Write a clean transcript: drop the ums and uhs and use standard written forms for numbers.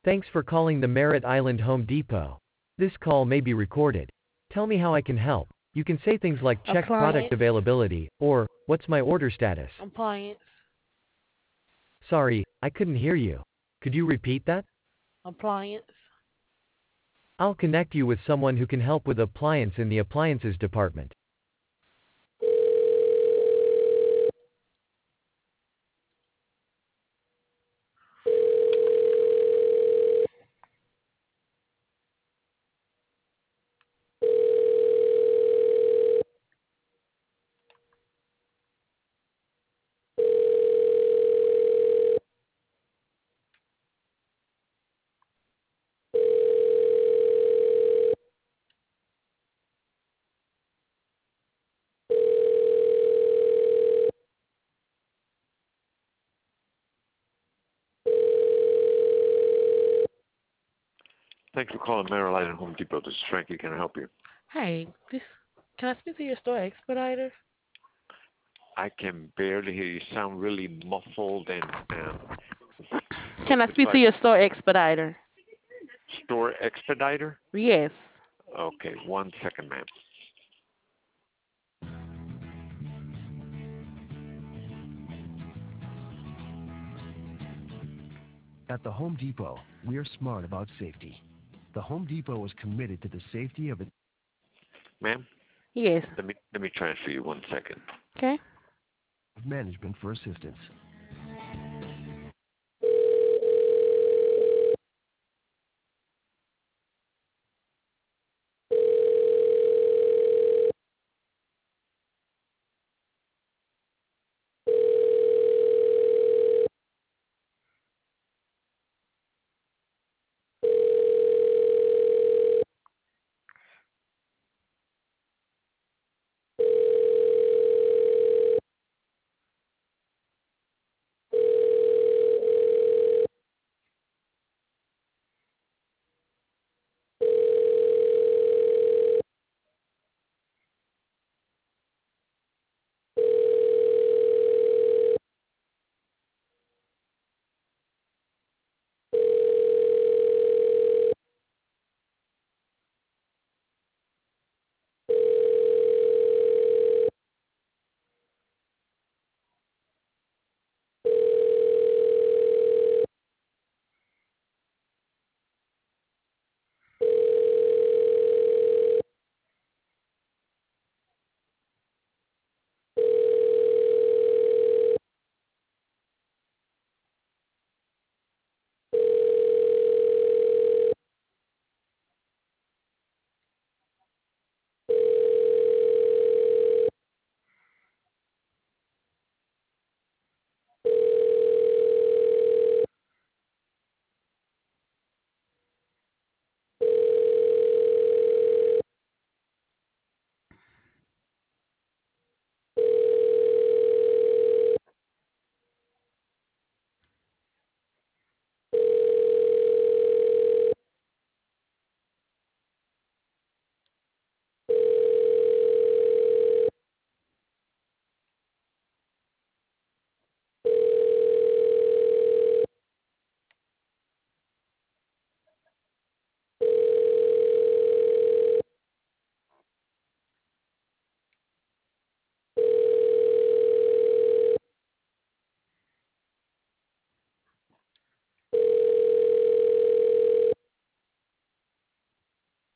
Thanks for calling the Merritt Island Home Depot. This call may be recorded. Tell me how I can help. You can say things like check product Appliance. availability, or what's my order status. Appliance. Sorry, I couldn't hear you. Could you repeat that? Appliance. I'll connect you with someone who can help with appliance in the appliances department. Thanks for calling Merrill Island Home Depot. This is Frankie. Can I help you? Hey, can I speak to your store expediter? I can barely hear you. Sound really muffled and Can I it's speak to like your store expediter? store expediter. Yes. Okay, 1 second, ma'am. At the Home Depot, we're smart about safety. The Home Depot is committed to the safety of its Ma'am, Yes. let me transfer you 1 second. Okay. management for assistance.